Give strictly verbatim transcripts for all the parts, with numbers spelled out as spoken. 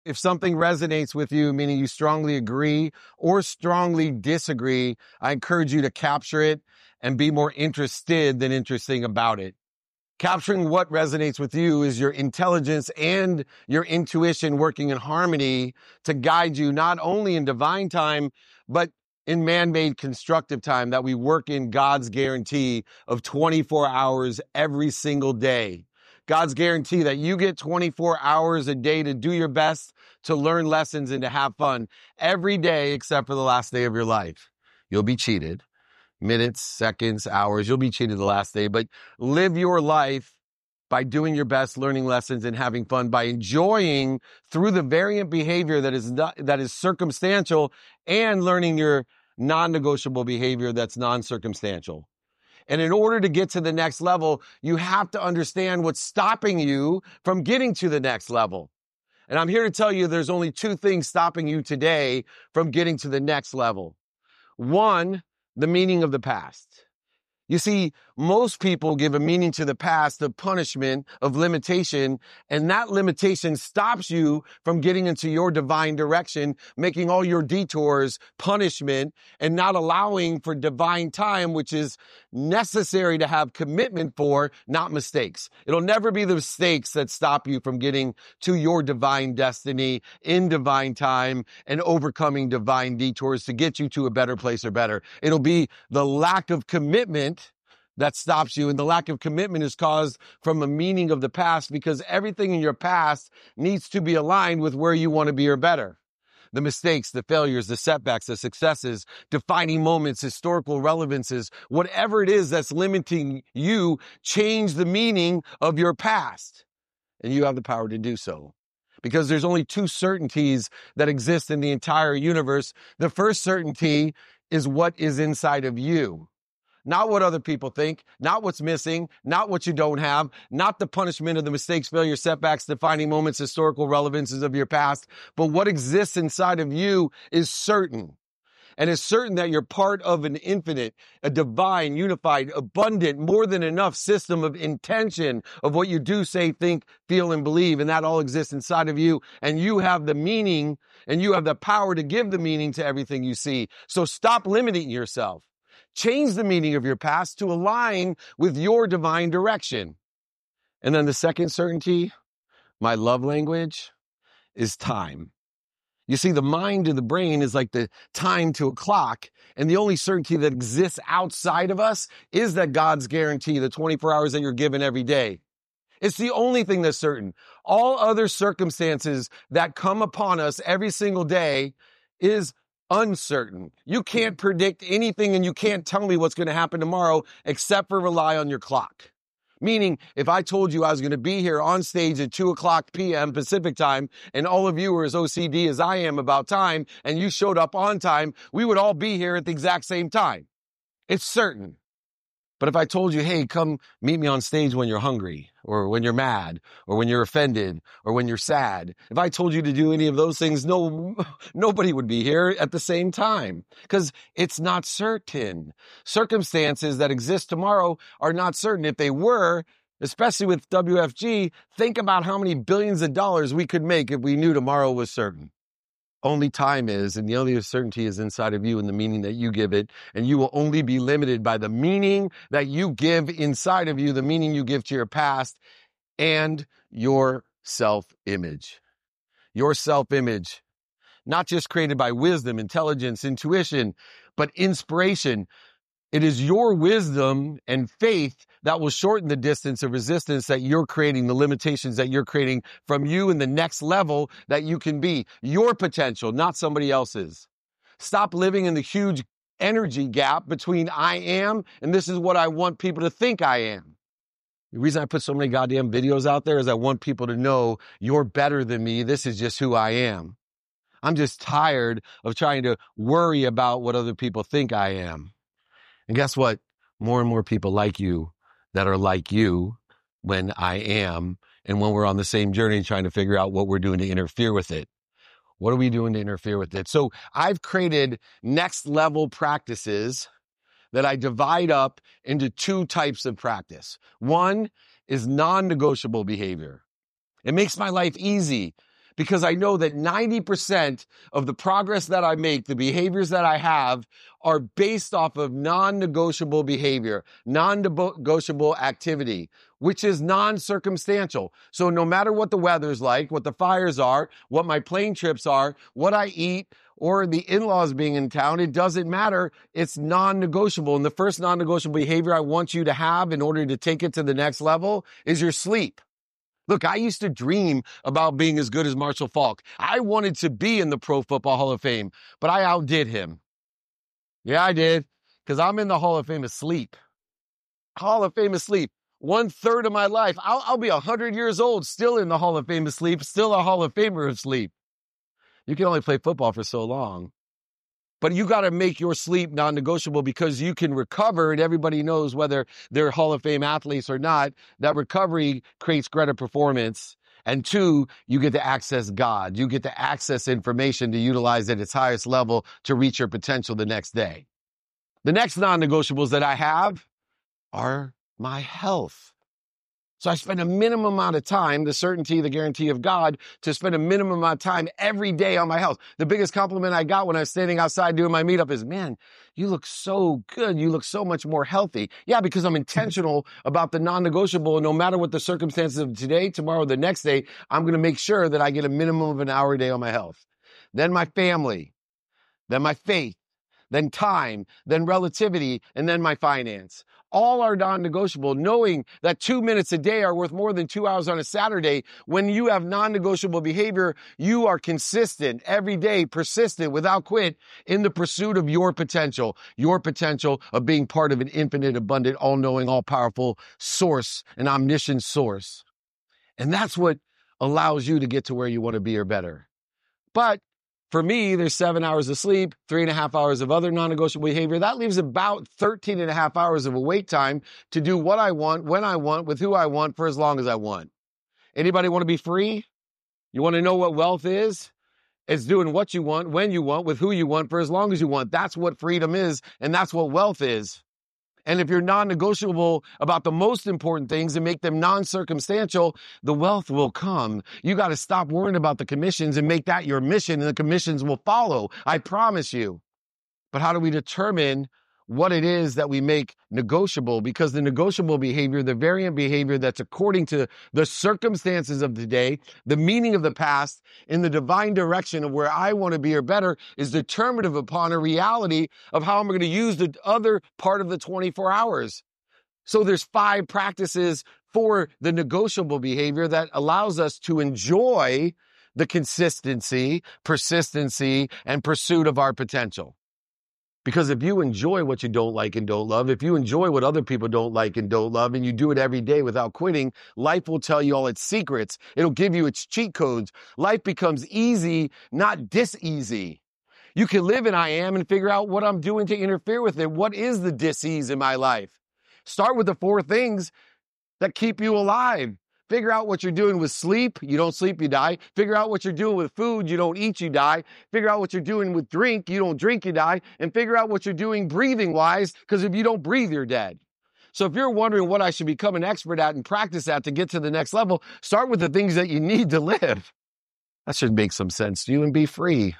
If something resonates with you, meaning you strongly agree or strongly disagree, I encourage you to capture it and be more interested than interesting about it. Capturing what resonates with you is your intelligence and your intuition working in harmony to guide you not only in divine time, but in man-made constructive time that we work in God's guarantee of twenty-four hours every single day. God's guarantee that you get twenty-four hours a day to do your best, to learn lessons and to have fun every day except for the last day of your life. You'll be cheated. Minutes, seconds, hours, you'll be cheated the last day, but live your life by doing your best, learning lessons and having fun, by enjoying through the variant behavior that is not, that is circumstantial, and learning your non-negotiable behavior that's non-circumstantial. And in order to get to the next level, you have to understand what's stopping you from getting to the next level. And I'm here to tell you there's only two things stopping you today from getting to the next level. One, the meaning of the past. You see, most people give a meaning to the past of punishment, of limitation, and that limitation stops you from getting into your divine direction, making all your detours punishment and not allowing for divine time, which is necessary to have commitment for, not mistakes. It'll never be the mistakes that stop you from getting to your divine destiny in divine time and overcoming divine detours to get you to a better place or better. It'll be the lack of commitment that stops you. And the lack of commitment is caused from a meaning of the past, because everything in your past needs to be aligned with where you want to be or better. The mistakes, the failures, the setbacks, the successes, defining moments, historical relevances, whatever it is that's limiting you, change the meaning of your past. And you have the power to do so. Because there's only two certainties that exist in the entire universe. The first certainty is what is inside of you. Not what other people think, not what's missing, not what you don't have, not the punishment of the mistakes, failures, setbacks, defining moments, historical relevances of your past, but what exists inside of you is certain. And it's certain that you're part of an infinite, a divine, unified, abundant, more than enough system of intention of what you do, say, think, feel, and believe. And that all exists inside of you. And you have the meaning and you have the power to give the meaning to everything you see. So stop limiting yourself. Change the meaning of your past to align with your divine direction. And then the second certainty, my love language, is time. You see, the mind to the brain is like the time to a clock, and the only certainty that exists outside of us is that God's guarantee, the twenty-four hours that you're given every day. It's the only thing that's certain. All other circumstances that come upon us every single day is uncertain. You can't predict anything, and you can't tell me what's going to happen tomorrow except for rely on your clock. Meaning, if I told you I was going to be here on stage at two o'clock p.m. Pacific time, and all of you were as O C D as I am about time, and you showed up on time, we would all be here at the exact same time. It's certain. But if I told you, hey, come meet me on stage when you're hungry, or when you're mad, or when you're offended, or when you're sad, if I told you to do any of those things, no, nobody would be here at the same time, because it's not certain. Circumstances that exist tomorrow are not certain. If they were, especially with W F G, think about how many billions of dollars we could make if we knew tomorrow was certain. Only time is, and the only certainty is inside of you and the meaning that you give it. And you will only be limited by the meaning that you give inside of you, the meaning you give to your past, and your self-image. Your self-image, not just created by wisdom, intelligence, intuition, but inspiration. It is your wisdom and faith that will shorten the distance of resistance that you're creating, the limitations that you're creating from you and the next level that you can be. Your potential, not somebody else's. Stop living in the huge energy gap between I am and this is what I want people to think I am. The reason I put so many goddamn videos out there is I want people to know you're better than me. This is just who I am. I'm just tired of trying to worry about what other people think I am. And guess what? More and more people like you that are like you when I am, and when we're on the same journey trying to figure out what we're doing to interfere with it. What are we doing to interfere with it? So I've created next level practices that I divide up into two types of practice. One is non-negotiable behavior. It makes my life easy because I know that ninety percent of the progress that I make, the behaviors that I have, are based off of non-negotiable behavior, non-negotiable activity, which is non-circumstantial. So no matter what the weather's like, what the fires are, what my plane trips are, what I eat, or the in-laws being in town, it doesn't matter. It's non-negotiable. And the first non-negotiable behavior I want you to have in order to take it to the next level is your sleep. Look, I used to dream about being as good as Marshall Faulk. I wanted to be in the Pro Football Hall of Fame, but I outdid him. Yeah, I did, because I'm in the Hall of Fame of sleep. Hall of Fame of sleep. One third of my life. I'll, I'll be one hundred years old, still in the Hall of Fame of sleep, still a Hall of Famer of sleep. You can only play football for so long. But you got to make your sleep non-negotiable, because you can recover, and everybody knows, whether they're Hall of Fame athletes or not, that recovery creates greater performance. And two, you get to access God. You get to access information to utilize at its highest level to reach your potential the next day. The next non-negotiables that I have are my health. So I spend a minimum amount of time, the certainty, the guarantee of God, to spend a minimum amount of time every day on my health. The biggest compliment I got when I was standing outside doing my meetup is, man, you look so good. You look so much more healthy. Yeah, because I'm intentional about the non-negotiable. And no matter what the circumstances of today, tomorrow, the next day, I'm going to make sure that I get a minimum of an hour a day on my health. Then my family, then my faith, then time, then relativity, and then my finance. All are non-negotiable, knowing that two minutes a day are worth more than two hours on a Saturday. When you have non-negotiable behavior, you are consistent, every day, persistent, without quit, in the pursuit of your potential, your potential of being part of an infinite, abundant, all-knowing, all-powerful source, an omniscient source. And that's what allows you to get to where you want to be or better. But for me, there's seven hours of sleep, three and a half hours of other non-negotiable behavior. That leaves about thirteen and a half hours of awake time to do what I want, when I want, with who I want, for as long as I want. Anybody want to be free? You want to know what wealth is? It's doing what you want, when you want, with who you want, for as long as you want. That's what freedom is, and that's what wealth is. And if you're non-negotiable about the most important things and make them non-circumstantial, the wealth will come. You got to stop worrying about the commissions and make that your mission, and the commissions will follow. I promise you. But how do we determine what it is that we make negotiable? Because the negotiable behavior, the variant behavior that's according to the circumstances of today, the meaning of the past, in the divine direction of where I want to be or better, is determinative upon a reality of how I'm going to use the other part of the twenty-four hours. So there's five practices for the negotiable behavior that allows us to enjoy the consistency, persistency, and pursuit of our potential. Because if you enjoy what you don't like and don't love, if you enjoy what other people don't like and don't love, and you do it every day without quitting, life will tell you all its secrets. It'll give you its cheat codes. Life becomes easy, not dis-easy. You can live in I am and figure out what I'm doing to interfere with it. What is the dis-ease in my life? Start with the four things that keep you alive. Figure out what you're doing with sleep. You don't sleep, you die. Figure out what you're doing with food. You don't eat, you die. Figure out what you're doing with drink. You don't drink, you die. And figure out what you're doing breathing-wise, because if you don't breathe, you're dead. So if you're wondering what I should become an expert at and practice at to get to the next level, start with the things that you need to live. That should make some sense to you, and be free.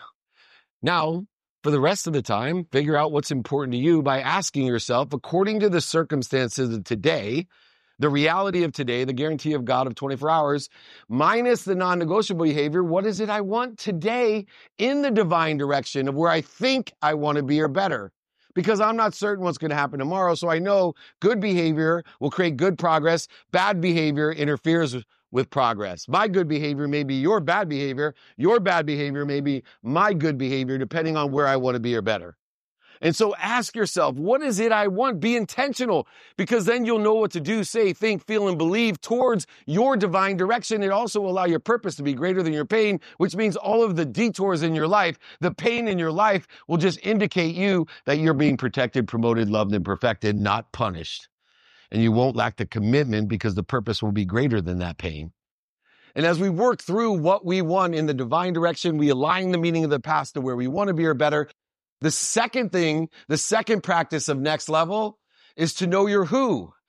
Now, for the rest of the time, figure out what's important to you by asking yourself, according to the circumstances of today, the reality of today, the guarantee of God of twenty-four hours, minus the non-negotiable behavior, what is it I want today in the divine direction of where I think I want to be or better? Because I'm not certain what's going to happen tomorrow, so I know good behavior will create good progress. Bad behavior interferes with progress. My good behavior may be your bad behavior. Your bad behavior may be my good behavior, depending on where I want to be or better. And so ask yourself, what is it I want? Be intentional, because then you'll know what to do, say, think, feel, and believe towards your divine direction. It also will allow your purpose to be greater than your pain, which means all of the detours in your life, the pain in your life, will just indicate you that you're being protected, promoted, loved, and perfected, not punished. And you won't lack the commitment, because the purpose will be greater than that pain. And as we work through what we want in the divine direction, we align the meaning of the past to where we want to be or better. The second thing, the second practice of next level is to know your who.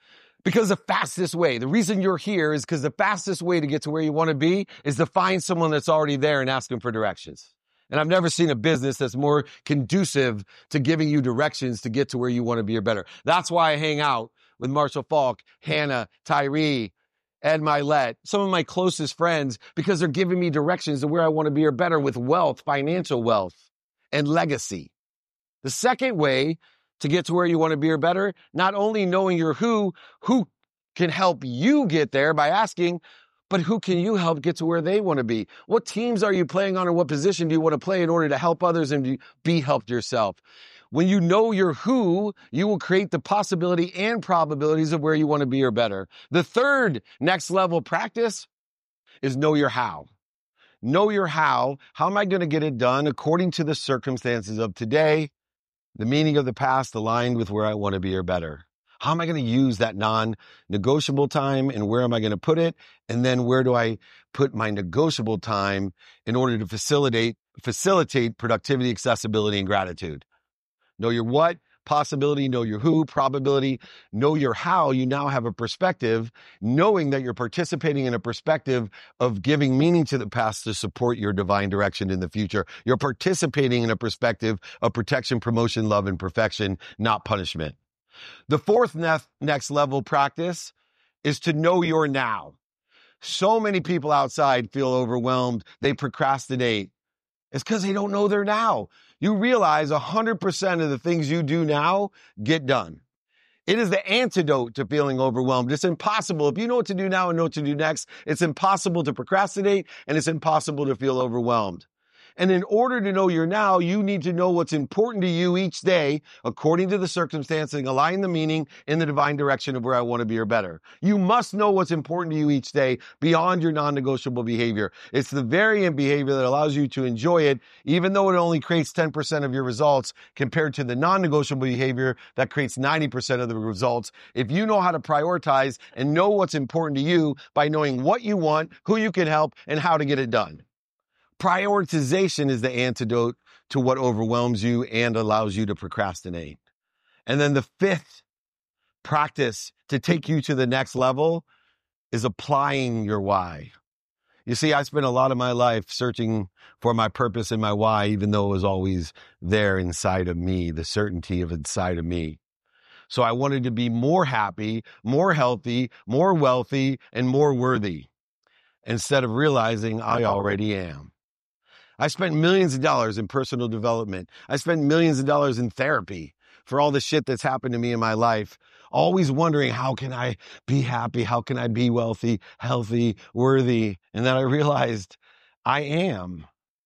Because the fastest way, the reason you're here is because the fastest way to get to where you want to be is to find someone that's already there and ask them for directions. And I've never seen a business that's more conducive to giving you directions to get to where you want to be or better. That's why I hang out with Marshall Falk, Hannah, Tyree, Ed Milet, some of my closest friends, because they're giving me directions to where I want to be or better with wealth, financial wealth, and legacy. The second way to get to where you want to be or better, not only knowing your who, who can help you get there by asking, but who can you help get to where they want to be? What teams are you playing on, or what position do you want to play in order to help others and be helped yourself? When you know your who, you will create the possibility and probabilities of where you want to be or better. The third next level practice is know your how. Know your how. How am I going to get it done according to the circumstances of today? The meaning of the past aligned with where I want to be or better. How am I going to use that non-negotiable time, and where am I going to put it? And then where do I put my negotiable time in order to facilitate, facilitate productivity, accessibility, and gratitude? Know your what, possibility, know your who, probability, know your how. You now have a perspective, knowing that you're participating in a perspective of giving meaning to the past to support your divine direction in the future. You're participating in a perspective of protection, promotion, love, and perfection, not punishment. The fourth ne- next level practice is to know your now. So many people outside feel overwhelmed. They procrastinate. It's because they don't know their now. You realize one hundred percent of the things you do now get done. It is the antidote to feeling overwhelmed. It's impossible. If you know what to do now and know what to do next, it's impossible to procrastinate, and it's impossible to feel overwhelmed. And in order to know your now, you need to know what's important to you each day, according to the circumstance, and align the meaning in the divine direction of where I want to be or better. You must know what's important to you each day beyond your non-negotiable behavior. It's the variant behavior that allows you to enjoy it, even though it only creates ten percent of your results, compared to the non-negotiable behavior that creates ninety percent of the results. If you know how to prioritize and know what's important to you by knowing what you want, who you can help, and how to get it done. Prioritization is the antidote to what overwhelms you and allows you to procrastinate. And then the fifth practice to take you to the next level is applying your why. You see, I spent a lot of my life searching for my purpose and my why, even though it was always there inside of me, the certainty of inside of me. So I wanted to be more happy, more healthy, more wealthy, and more worthy, instead of realizing I already am. I spent millions of dollars in personal development. I spent millions of dollars in therapy for all the shit that's happened to me in my life, always wondering, how can I be happy? How can I be wealthy, healthy, worthy? And then I realized I am.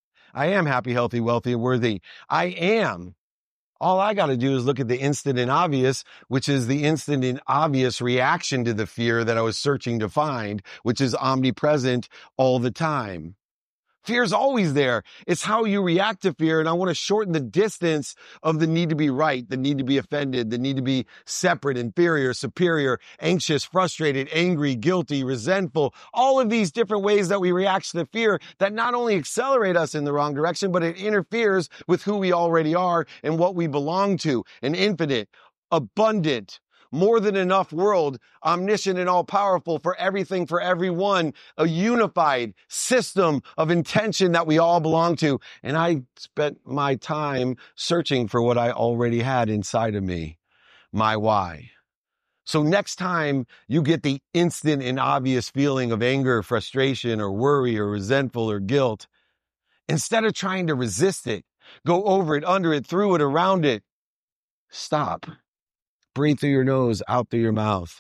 I am happy, healthy, wealthy, and worthy. I am. All I got to do is look at the instant and obvious, which is the instant and obvious reaction to the fear that I was searching to find, which is omnipresent all the time. Fear is always there. It's how you react to fear. And I want to shorten the distance of the need to be right, the need to be offended, the need to be separate, inferior, superior, anxious, frustrated, angry, guilty, resentful, all of these different ways that we react to fear that not only accelerate us in the wrong direction, but it interferes with who we already are and what we belong to. An infinite, abundant, more than enough world, omniscient and all powerful, for everything, for everyone, a unified system of intention that we all belong to. And I spent my time searching for what I already had inside of me, my why. So next time you get the instant and obvious feeling of anger, frustration, or worry, or resentful, or guilt, instead of trying to resist it, go over it, under it, through it, around it, stop. Breathe through your nose, out through your mouth.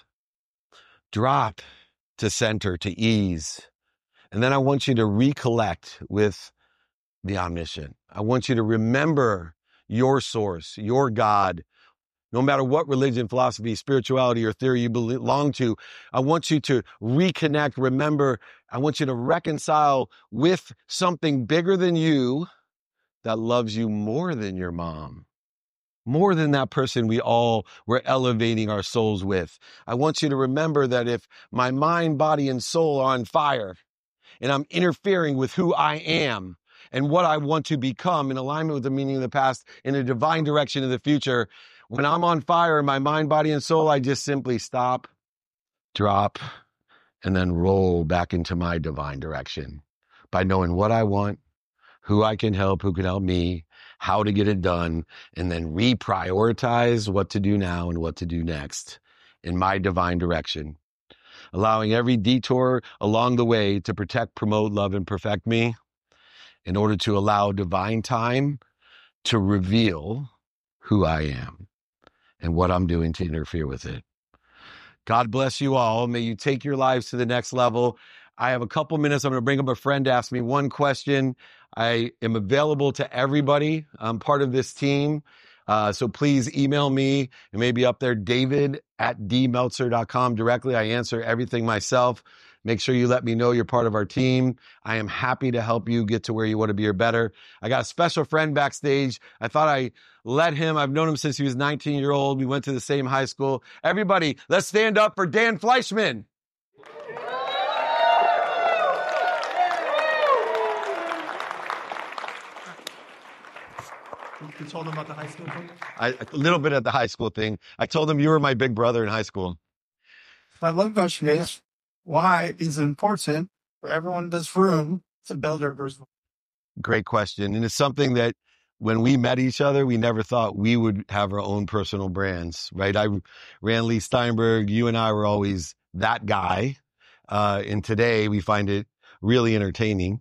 Drop to center, to ease. And then I want you to recollect with the omniscient. I want you to remember your source, your God. No matter what religion, philosophy, spirituality, or theory you belong to, I want you to reconnect, remember. I want you to reconcile with something bigger than you that loves you more than your mom. More than that person we all were elevating our souls with. I want you to remember that if my mind, body, and soul are on fire, and I'm interfering with who I am and what I want to become in alignment with the meaning of the past, in a divine direction of the future, when I'm on fire in my mind, body, and soul, I just simply stop drop, and then roll back into my divine direction by knowing what I want, who I can help, who can help me, how to get it done, and then reprioritize what to do now and what to do next in my divine direction, allowing every detour along the way to protect, promote, love, and perfect me in order to allow divine time to reveal who I am and what I'm doing to interfere with it. God bless you all. May you take your lives to the next level. I have a couple minutes. I'm going to bring up a friend to ask me one question. I am available to everybody. I'm part of this team. Uh, so please email me. It may be up there, david at d meltzer dot com directly. I answer everything myself. Make sure you let me know you're part of our team. I am happy to help you get to where you want to be or better. I got a special friend backstage. I thought I let him. I've known him since he was nineteen year old. We went to the same high school. Everybody, let's stand up for Dan Fleischman. You told him about the high school thing? I, a little bit at the high school thing. I told him you were my big brother in high school. My one question is, why is it important for everyone in this room to build their personal? Great question. And it's something that when we met each other, we never thought we would have our own personal brands, right? I ran Lee Steinberg. You and I were always that guy. Uh, and today we find it really entertaining.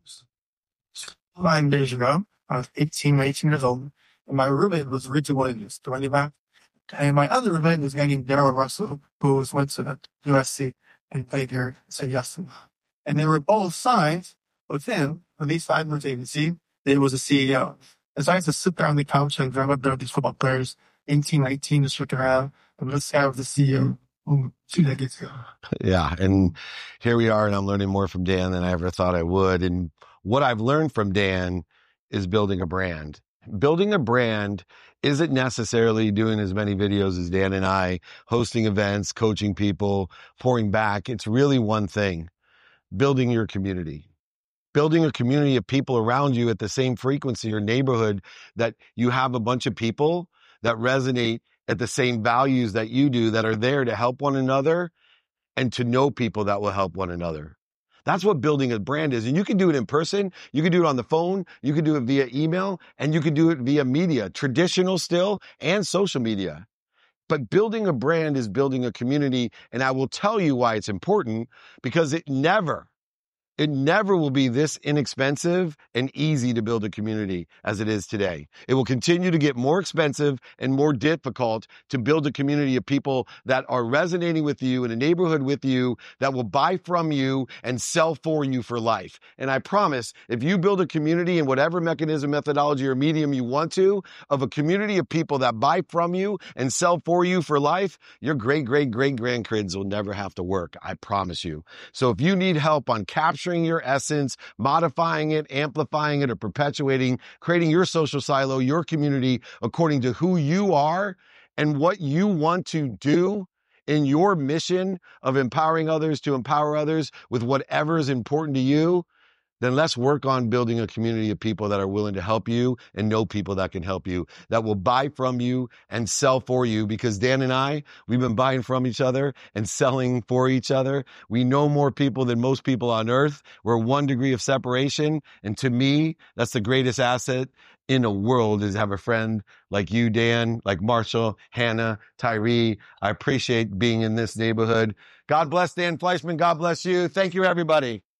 Nine days ago, I was eighteen, eighteen years old, and my roommate was Richie Williams, the running back. And my other roommate was a guy named Darryl Russell, who was went to U S C and played here, said yes. And they were both signed with him for these five months agency. They was a C E O. And so I used to sit there on the couch and drive up there with these football players, eighteen, nineteen, just look around. And this guy was the C E O um, two decades ago. Yeah. And here we are, and I'm learning more from Dan than I ever thought I would. And what I've learned from Dan is building a brand. Building a brand isn't necessarily doing as many videos as Dan and I, hosting events, coaching people, pouring back. It's really one thing, building your community. Building a community of people around you at the same frequency or neighborhood, that you have a bunch of people that resonate at the same values that you do, that are there to help one another and to know people that will help one another. That's what building a brand is. And you can do it in person. You can do it on the phone. You can do it via email, and you can do it via media, traditional still, and social media. But building a brand is building a community. And I will tell you why it's important, because it never, it never will be this inexpensive and easy to build a community as it is today. It will continue to get more expensive and more difficult to build a community of people that are resonating with you in a neighborhood with you, that will buy from you and sell for you for life. And I promise, if you build a community in whatever mechanism, methodology, or medium you want to, of a community of people that buy from you and sell for you for life, your great, great, great grandkids will never have to work. I promise you. So if you need help on capturing your essence, modifying it, amplifying it, or perpetuating, creating your social silo, your community according to who you are and what you want to do in your mission of empowering others to empower others with whatever is important to you, then let's work on building a community of people that are willing to help you and know people that can help you, that will buy from you and sell for you. Because Dan and I, we've been buying from each other and selling for each other. We know more people than most people on earth. We're one degree of separation. And to me, that's the greatest asset in the world, is to have a friend like you, Dan, like Marshall, Hannah, Tyree. I appreciate being in this neighborhood. God bless Dan Fleischman. God bless you. Thank you, everybody.